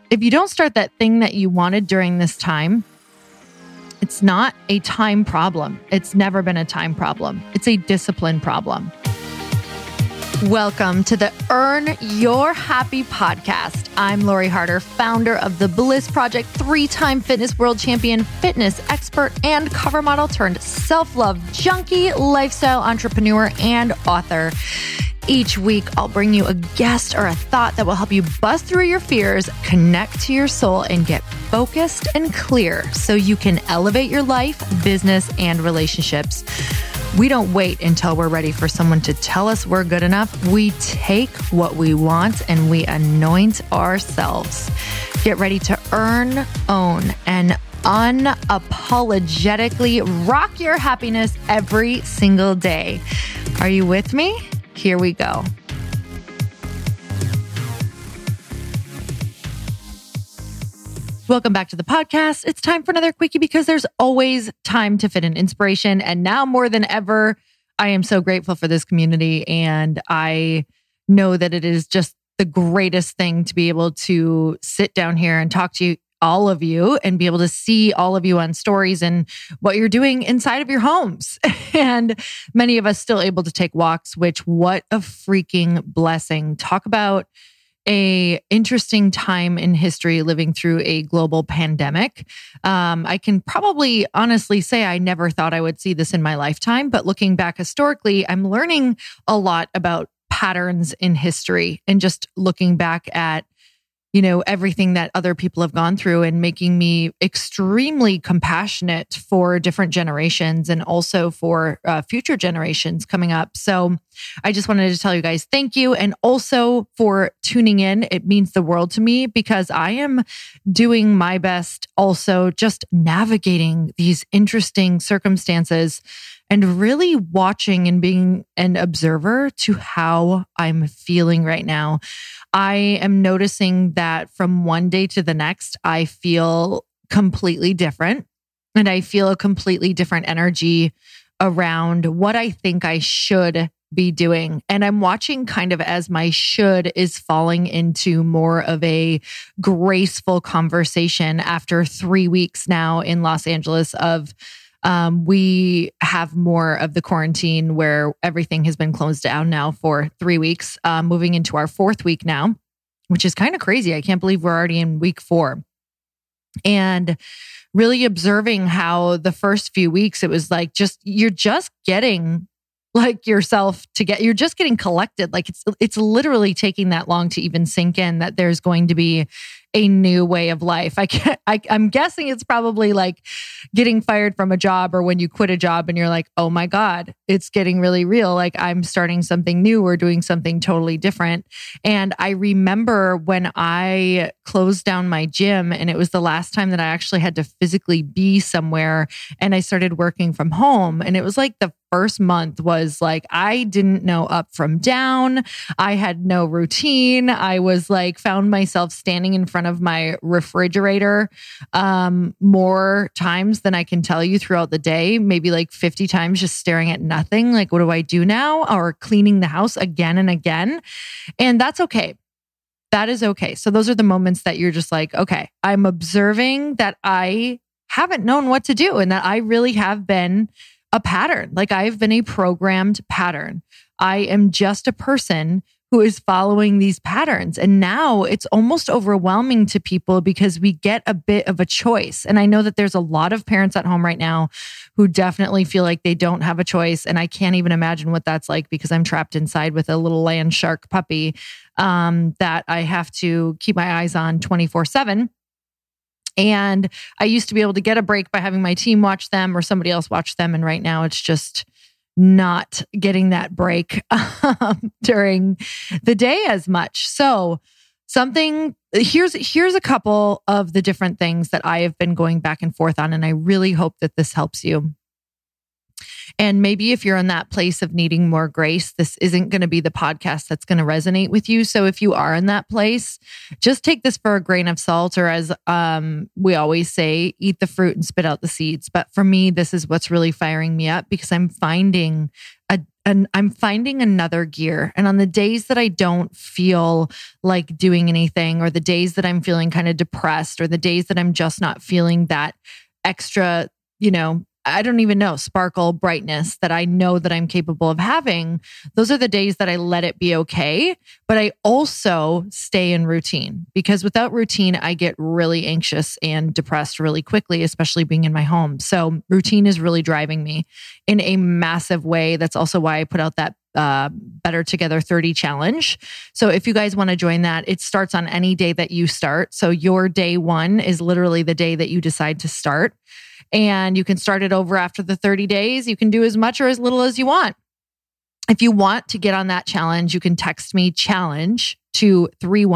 If you don't start that thing that you wanted during this time, it's not a time problem. It's never been a time problem. It's a discipline problem. Welcome to the Earn Your Happy podcast. I'm Lori Harder, founder of The Bliss Project, 3-time fitness world champion, fitness expert, and cover model turned self-love junkie, lifestyle entrepreneur, and author. Each week, I'll bring you a guest or a thought that will help you bust through your fears, connect to your soul, and get focused and clear so you can elevate your life, business, and relationships. We don't wait until we're ready for someone to tell us we're good enough. We take what we want and we anoint ourselves. Get ready to earn, own, and unapologetically rock your happiness every single day. Are you with me? Here we go. Welcome back to the podcast. It's time for another quickie because there's always time to fit in inspiration. And now more than ever, I am so grateful for this community. And I know that it is just the greatest thing to be able to sit down here and talk to you, all of you, and be able to see all of you on stories and what you're doing inside of your homes. And many of us still able to take walks, which what a freaking blessing. Talk about a interesting time in history living through a global pandemic. I can probably honestly say I never thought I would see this in my lifetime, but looking back historically, I'm learning a lot about patterns in history and just looking back at everything that other people have gone through and making me extremely compassionate for different generations and also for future generations coming up. So I just wanted to tell you guys thank you. And also for tuning in. It means the world to me because I am doing my best also just navigating these interesting circumstances and really watching and being an observer to how I'm feeling right now. I am noticing that from one day to the next, I feel completely different. And I feel a completely different energy around what I think I should be doing. And I'm watching kind of as my should is falling into more of a graceful conversation after 3 weeks now in Los Angeles of we have more of the quarantine where everything has been closed down now for 3 weeks, moving into our 4th week now, which is kind of crazy. I can't believe we're already in week 4. And really observing how the first few weeks, it was like you're just getting like yourself you're just getting collected. Like it's literally taking that long to even sink in that there's going to be a new way of life. I'm guessing it's probably like getting fired from a job or when you quit a job and you're like, oh my God, it's getting really real. Like I'm starting something new or doing something totally different. And I remember when I closed down my gym and it was the last time that I actually had to physically be somewhere and I started working from home. And it was like the first month was like, I didn't know up from down. I had no routine. I was like, found myself standing in front of my refrigerator more times than I can tell you throughout the day, maybe like 50 times just staring at nothing. Like, what do I do now? Or cleaning the house again and again. And that's okay. That is okay. So those are the moments that you're just like, okay, I'm observing that I haven't known what to do and that I really have been a pattern. Like I've been a programmed pattern. I am just a person who is following these patterns. And now it's almost overwhelming to people because we get a bit of a choice. And I know that there's a lot of parents at home right now who definitely feel like they don't have a choice. And I can't even imagine what that's like because I'm trapped inside with a little land shark puppy that I have to keep my eyes on 24/7. And I used to be able to get a break by having my team watch them or somebody else watch them. And right now it's just not getting that break during the day as much. So here's a couple of the different things that I have been going back and forth on. And I really hope that this helps you. And maybe if you're in that place of needing more grace, this isn't going to be the podcast that's going to resonate with you. So if you are in that place, just take this for a grain of salt, or as we always say, eat the fruit and spit out the seeds. But for me, this is what's really firing me up because I'm finding I'm finding another gear. And on the days that I don't feel like doing anything, or the days that I'm feeling kind of depressed, or the days that I'm just not feeling that extra, I don't even know, sparkle, brightness that I know that I'm capable of having, those are the days that I let it be okay. But I also stay in routine, because without routine, I get really anxious and depressed really quickly, especially being in my home. So routine is really driving me in a massive way. That's also why I put out that Better Together 30 challenge. So if you guys want to join that, it starts on any day that you start. So your day one is literally the day that you decide to start. And you can start it over after the 30 days. You can do as much or as little as you want. If you want to get on that challenge, you can text me challenge to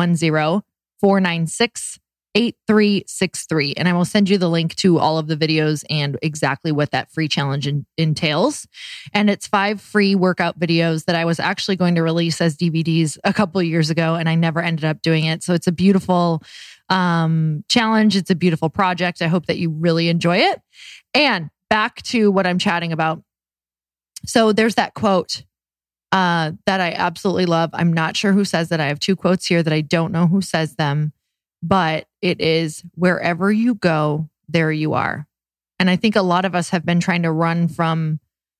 310-496-8363. And I will send you the link to all of the videos and exactly what that free challenge entails. And it's 5 free workout videos that I was actually going to release as DVDs a couple of years ago, and I never ended up doing it. So it's a beautiful challenge. It's a beautiful project. I hope that you really enjoy it. And back to what I'm chatting about. So there's that quote that I absolutely love. I'm not sure who says that. I have 2 quotes here that I don't know who says them, but it is, wherever you go, there you are. And I think a lot of us have been trying to run from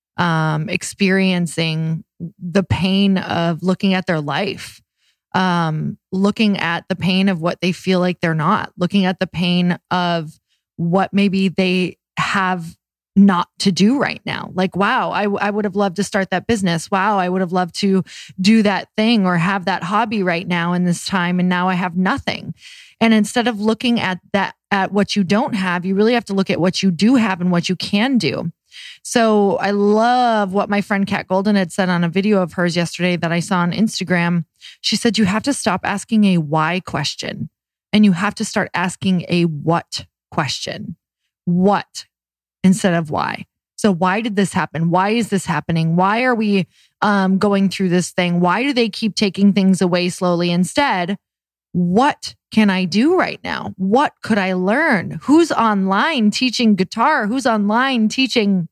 experiencing the pain of looking at their life. Looking at the pain of what they feel like they're not, looking at the pain of what maybe they have not to do right now. Like, wow, I would have loved to start that business. Wow, I would have loved to do that thing or have that hobby right now in this time. And now I have nothing. And instead of looking at what you don't have, you really have to look at what you do have and what you can do. So I love what my friend Kat Golden had said on a video of hers yesterday that I saw on Instagram. She said, you have to stop asking a why question and you have to start asking a what question. What instead of why. So why did this happen? Why is this happening? Why are we going through this thing? Why do they keep taking things away slowly? Instead, what can I do right now? What could I learn? Who's online teaching guitar? Who's online teaching,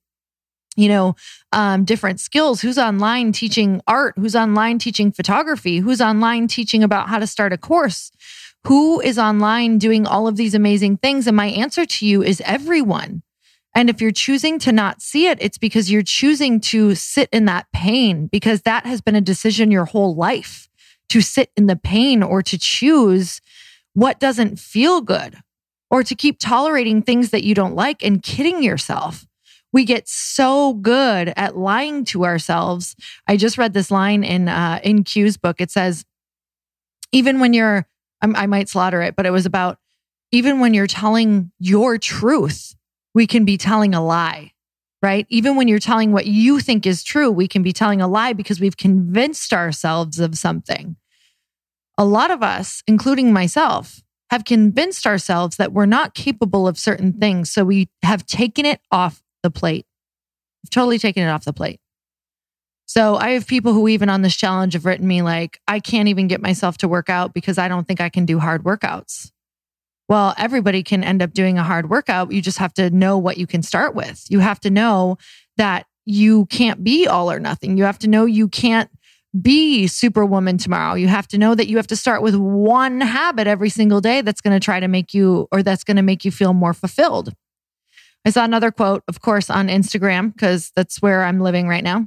different skills? Who's online teaching art? Who's online teaching photography? Who's online teaching about how to start a course? Who is online doing all of these amazing things? And my answer to you is everyone. And if you're choosing to not see it, it's because you're choosing to sit in that pain, because that has been a decision your whole life, to sit in the pain or to choose what doesn't feel good or to keep tolerating things that you don't like and kidding yourself. We get so good at lying to ourselves. I just read this line in Q's book. It says, even when you're, I might slaughter it, but it was about, even when you're telling your truth, we can be telling a lie, right? Even when you're telling what you think is true, we can be telling a lie because we've convinced ourselves of something. A lot of us, including myself, have convinced ourselves that we're not capable of certain things. So we have taken it off the plate. We've totally taken it off the plate. So I have people who even on this challenge have written me like, I can't even get myself to work out because I don't think I can do hard workouts. Well, everybody can end up doing a hard workout. You just have to know what you can start with. You have to know that you can't be all or nothing. You have to know you can't be Superwoman tomorrow. You have to know that you have to start with one habit every single day that's going to try to make you, or that's going to make you feel more fulfilled. I saw another quote, of course, on Instagram, because that's where I'm living right now,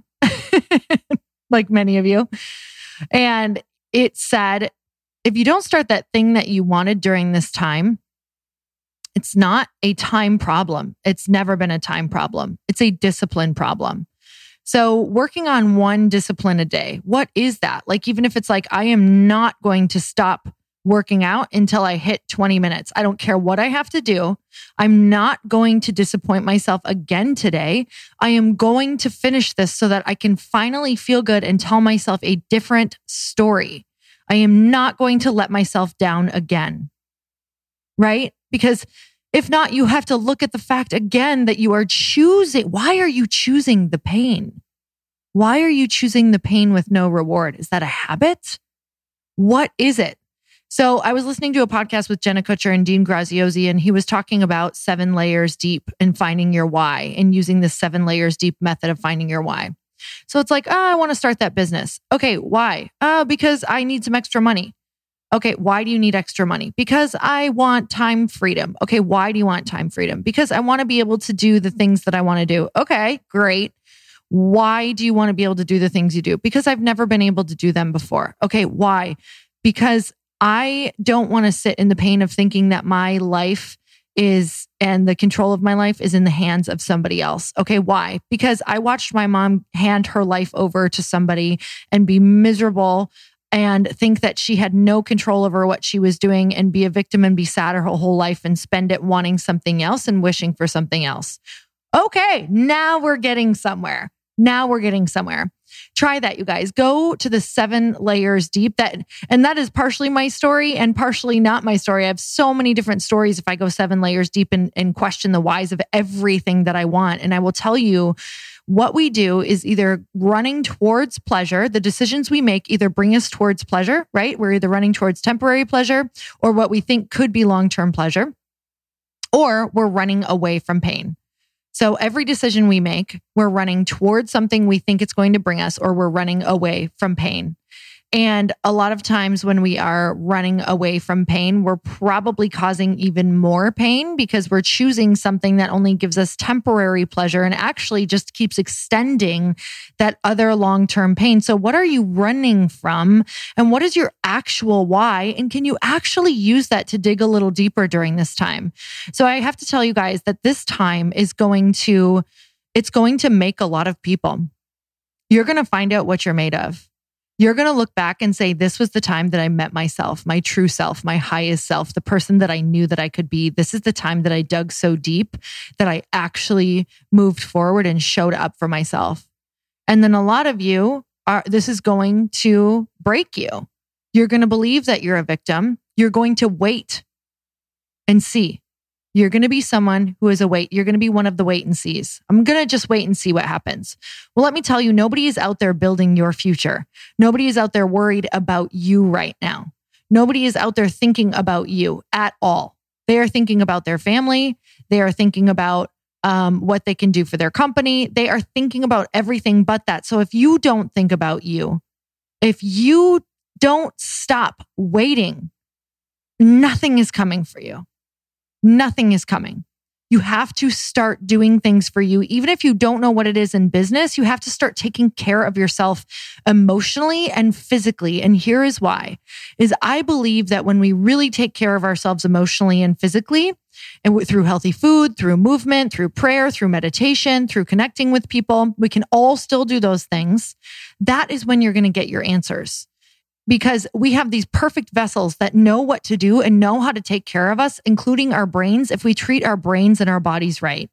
like many of you. And it said, if you don't start that thing that you wanted during this time, it's not a time problem. It's never been a time problem. It's a discipline problem. So working on one discipline a day, what is that? Like, even if it's like, I am not going to stop working out until I hit 20 minutes. I don't care what I have to do. I'm not going to disappoint myself again today. I am going to finish this so that I can finally feel good and tell myself a different story. I am not going to let myself down again, right? Because if not, you have to look at the fact again that you are choosing. Why are you choosing the pain? Why are you choosing the pain with no reward? Is that a habit? What is it? So I was listening to a podcast with Jenna Kutcher and Dean Graziosi, and he was talking about 7 layers deep and finding your why and using the 7 layers deep method of finding your why. So it's like, I want to start that business. Okay, why? Because I need some extra money. Okay, why do you need extra money? Because I want time freedom. Okay, why do you want time freedom? Because I want to be able to do the things that I want to do. Okay, great. Why do you want to be able to do the things you do? Because I've never been able to do them before. Okay, why? Because I don't want to sit in the pain of thinking that my life is, and the control of my life is in the hands of somebody else. Okay, why? Because I watched my mom hand her life over to somebody and be miserable and think that she had no control over what she was doing and be a victim and be sad her whole life and spend it wanting something else and wishing for something else. Okay, now we're getting somewhere. Try that, you guys. Go to the 7 layers deep. And that is partially my story and partially not my story. I have so many different stories if I go 7 layers deep and question the whys of everything that I want. And I will tell you, what we do is either running towards pleasure. The decisions we make either bring us towards pleasure, right? We're either running towards temporary pleasure or what we think could be long-term pleasure, or we're running away from pain. So every decision we make, we're running towards something we think it's going to bring us, or we're running away from pain. And a lot of times when we are running away from pain, we're probably causing even more pain because we're choosing something that only gives us temporary pleasure and actually just keeps extending that other long-term pain. So what are you running from? And what is your actual why? And can you actually use that to dig a little deeper during this time? So I have to tell you guys that this time is going to make a lot of people. You're going to find out what you're made of. You're going to look back and say, this was the time that I met myself, my true self, my highest self, the person that I knew that I could be. This is the time that I dug so deep that I actually moved forward and showed up for myself. And then a lot of you this is going to break you. You're going to believe that you're a victim. You're going to wait and see. You're going to be someone who is a wait. You're going to be one of the wait and sees. I'm going to just wait and see what happens. Well, let me tell you, nobody is out there building your future. Nobody is out there worried about you right now. Nobody is out there thinking about you at all. They are thinking about their family. They are thinking about what they can do for their company. They are thinking about everything but that. So if you don't think about you, if you don't stop waiting, nothing is coming for you. Nothing is coming. You have to start doing things for you. Even if you don't know what it is in business, you have to start taking care of yourself emotionally and physically. And here is why, is I believe that when we really take care of ourselves emotionally and physically, and through healthy food, through movement, through prayer, through meditation, through connecting with people, we can all still do those things. That is when you're going to get your answers. Because we have these perfect vessels that know what to do and know how to take care of us, including our brains, if we treat our brains and our bodies right.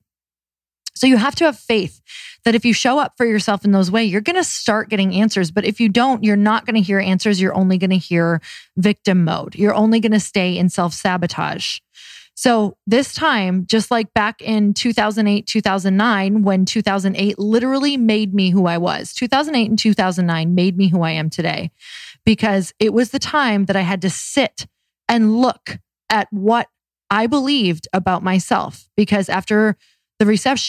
So you have to have faith that if you show up for yourself in those ways, you're going to start getting answers. But if you don't, you're not going to hear answers. You're only going to hear victim mode. You're only going to stay in self-sabotage. So this time, just like back in 2008, 2009, when 2008 literally made me who I was, 2008 and 2009 made me who I am today, because it was the time that I had to sit and look at what I believed about myself. Because after the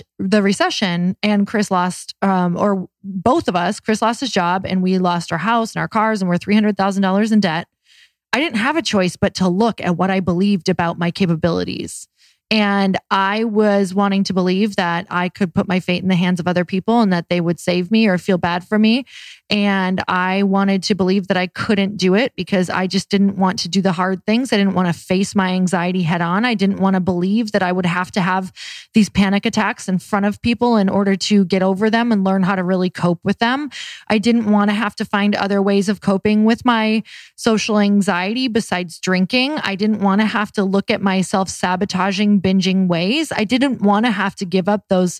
recession and Chris lost, or both of us, Chris lost his job and we lost our house and our cars and we're $300,000 in debt. I didn't have a choice but to look at what I believed about my capabilities. And I was wanting to believe that I could put my fate in the hands of other people and that they would save me or feel bad for me. And I wanted to believe that I couldn't do it because I just didn't want to do the hard things. I didn't want to face my anxiety head on. I didn't want to believe that I would have to have these panic attacks in front of people in order to get over them and learn how to really cope with them. I didn't want to have to find other ways of coping with my social anxiety besides drinking. I didn't want to have to look at my self-sabotaging, binging ways. I didn't want to have to give up those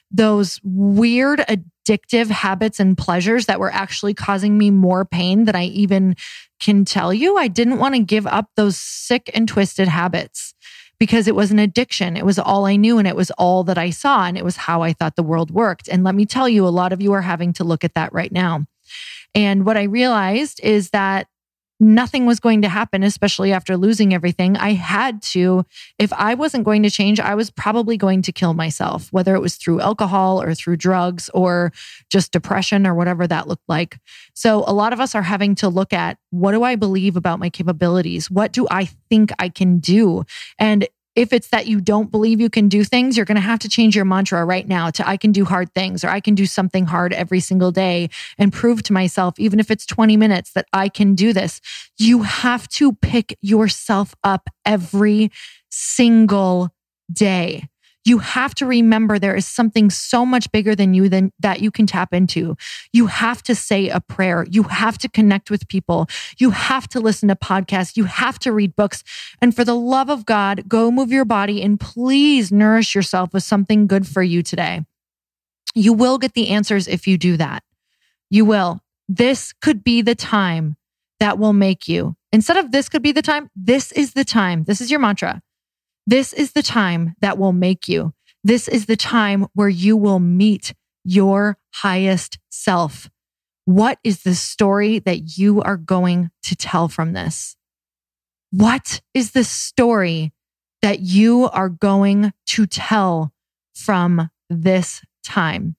weird addictive habits and pleasures that were actually causing me more pain than I even can tell you. I didn't want to give up those sick and twisted habits because it was an addiction. It was all I knew and it was all that I saw and it was how I thought the world worked. And let me tell you, a lot of you are having to look at that right now. And what I realized is that nothing was going to happen, especially after losing everything. I had to, if I wasn't going to change, I was probably going to kill myself, whether it was through alcohol or through drugs or just depression or whatever that looked like. So a lot of us are having to look at, what do I believe about my capabilities? What do I think I can do? And if it's that you don't believe you can do things, you're going to have to change your mantra right now to I can do hard things, or I can do something hard every single day and prove to myself, even if it's 20 minutes, that I can do this. You have to pick yourself up every single day. You have to remember there is something so much bigger than you that you can tap into. You have to say a prayer. You have to connect with people. You have to listen to podcasts. You have to read books. And for the love of God, go move your body and please nourish yourself with something good for you today. You will get the answers if you do that. You will. This could be the time that will make you. Instead of this could be the time, this is the time. This is your mantra. This is the time that will make you. This is the time where you will meet your highest self. What is the story that you are going to tell from this? What is the story that you are going to tell from this time?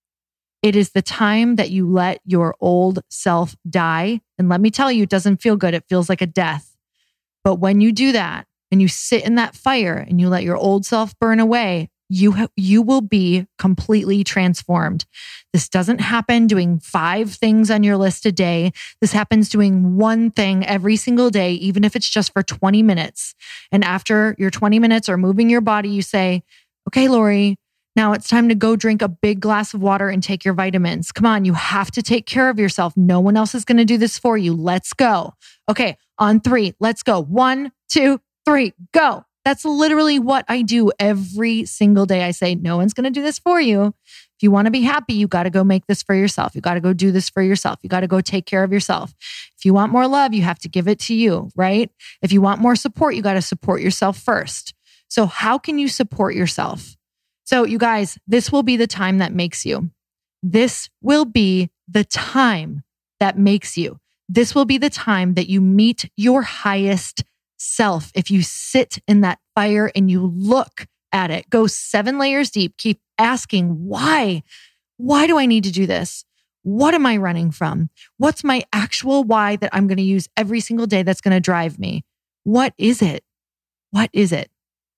It is the time that you let your old self die. And let me tell you, it doesn't feel good. It feels like a death. But when you do that, and you sit in that fire and you let your old self burn away, you will be completely transformed. This doesn't happen doing 5 things on your list a day. This happens doing one thing every single day, even if it's just for 20 minutes. And after your 20 minutes or moving your body, you say, okay, Lori, now it's time to go drink a big glass of water and take your vitamins. Come on, you have to take care of yourself. No one else is going to do this for you. Let's go. Okay, on 3, let's go. 1, 2, 3, go. That's literally what I do every single day. I say, no one's going to do this for you. If you want to be happy, you got to go make this for yourself. You got to go do this for yourself. You got to go take care of yourself. If you want more love, you have to give it to you, right? If you want more support, you got to support yourself first. So how can you support yourself? So you guys, this will be the time that makes you. This will be the time that makes you. This will be the time that you meet your highest self. If you sit in that fire and you look at it, go 7 layers deep, keep asking, why? Why do I need to do this? What am I running from? What's my actual why that I'm going to use every single day that's going to drive me? What is it? What is it?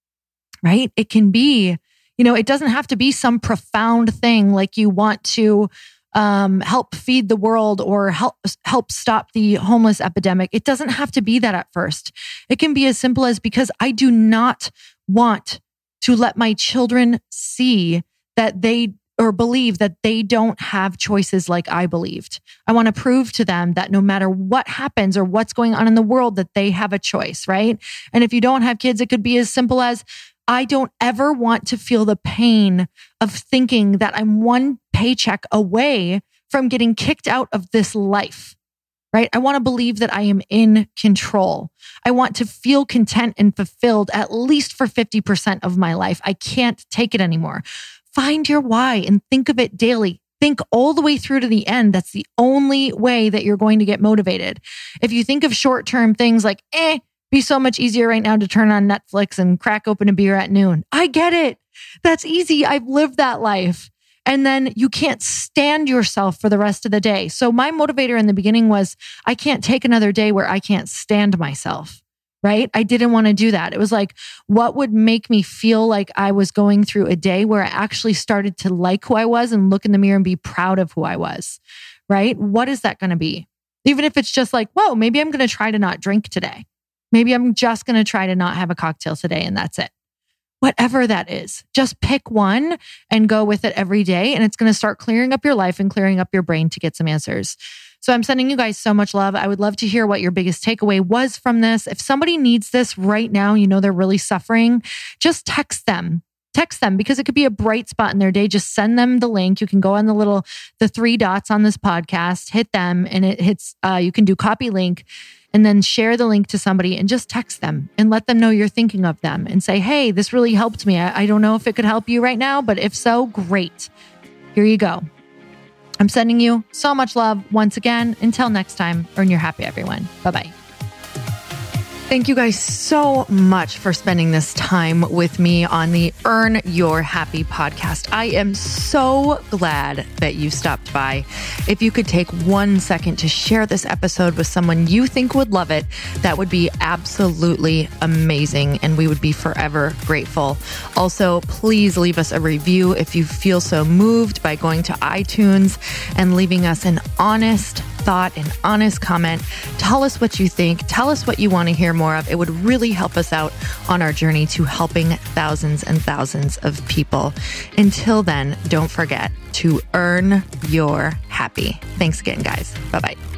Right? It can be, it doesn't have to be some profound thing like you want to help feed the world or help stop the homeless epidemic. It doesn't have to be that at first. It can be as simple as, because I do not want to let my children see that or believe that they don't have choices like I believed. I want to prove to them that no matter what happens or what's going on in the world, that they have a choice, right? And if you don't have kids, it could be as simple as, I don't ever want to feel the pain of thinking that I'm one paycheck away from getting kicked out of this life, right? I want to believe that I am in control. I want to feel content and fulfilled at least for 50% of my life. I can't take it anymore. Find your why and think of it daily. Think all the way through to the end. That's the only way that you're going to get motivated. If you think of short-term things like, be so much easier right now to turn on Netflix and crack open a beer at noon. I get it. That's easy. I've lived that life. And then you can't stand yourself for the rest of the day. So my motivator in the beginning was, I can't take another day where I can't stand myself, right? I didn't want to do that. It was like, what would make me feel like I was going through a day where I actually started to like who I was and look in the mirror and be proud of who I was, right? What is that going to be? Even if it's just like, whoa, maybe I'm going to try to not drink today. Maybe I'm just going to try to not have a cocktail today and that's it. Whatever that is, just pick one and go with it every day. And it's going to start clearing up your life and clearing up your brain to get some answers. So I'm sending you guys so much love. I would love to hear what your biggest takeaway was from this. If somebody needs this right now, they're really suffering, just text them. Text them, because it could be a bright spot in their day. Just send them the link. You can go on the 3 dots on this podcast, hit them, and it hits, you can do copy link and then share the link to somebody and just text them and let them know you're thinking of them and say, hey, this really helped me. I don't know if it could help you right now, but if so, great. Here you go. I'm sending you so much love once again. Until next time, earn your happy, everyone. Bye-bye. Thank you guys so much for spending this time with me on the Earn Your Happy podcast. I am so glad that you stopped by. If you could take 1 second to share this episode with someone you think would love it, that would be absolutely amazing, and we would be forever grateful. Also, please leave us a review if you feel so moved by going to iTunes and leaving us an honest thought, an honest comment. Tell us what you think. Tell us what you want to hear more of. It would really help us out on our journey to helping thousands and thousands of people. Until then, don't forget to earn your happy. Thanks again, guys. Bye-bye.